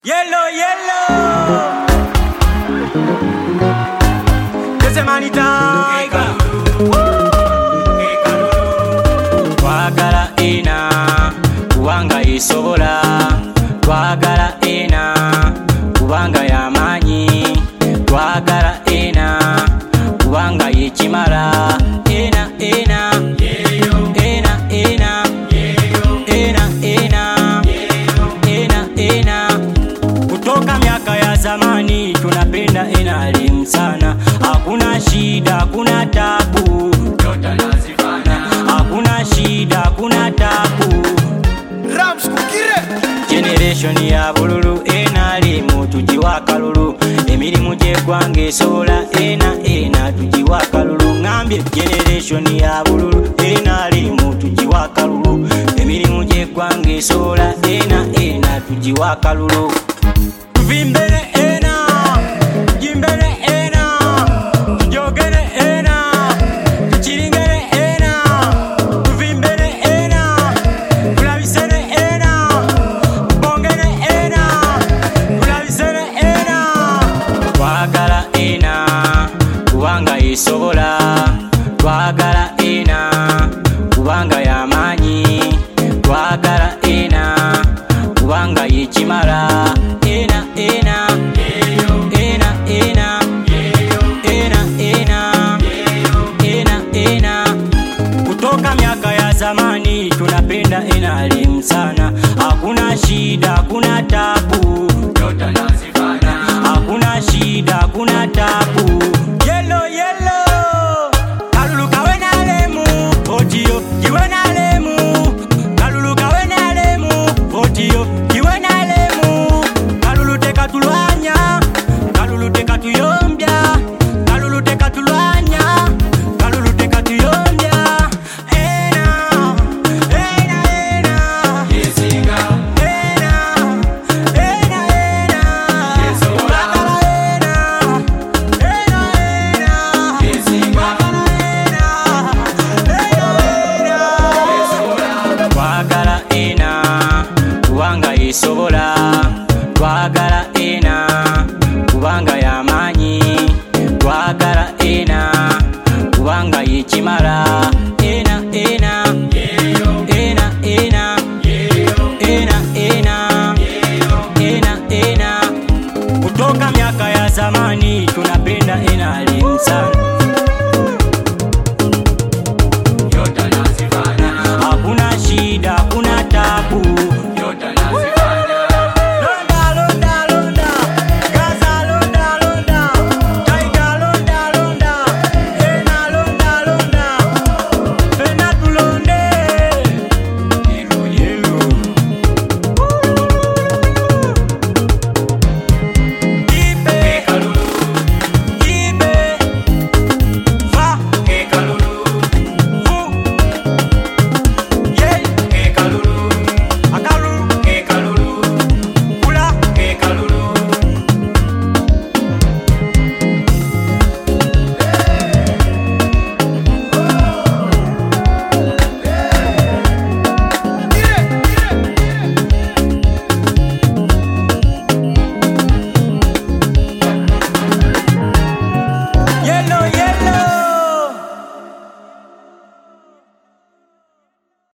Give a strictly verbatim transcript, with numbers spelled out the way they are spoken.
Yellow, yellow. This is money tiger. Twagala ena, kubanga isobola. Twagala ena, kubanga yamanyi. Twagala ena, kubanga yekimala. Ena, ena. Ena, ena. Ena, ena. Ena, ena. Kutoka miaka ya zamani tunapenda enalim sana. Hakuna shida, hakuna tabu, yote nazifanya. Hakuna shida, hakuna tabu. Rams kukire Generation ya bululu enalim tujiwa kalulu. Emirimu gye gwange sola ena ena tujiwa kalulu. Ngambye generation ya bululu enalim tujiwa kalulu. Emirimu gye gwange sola ena ena tujiwa kalulu. Tuvimbele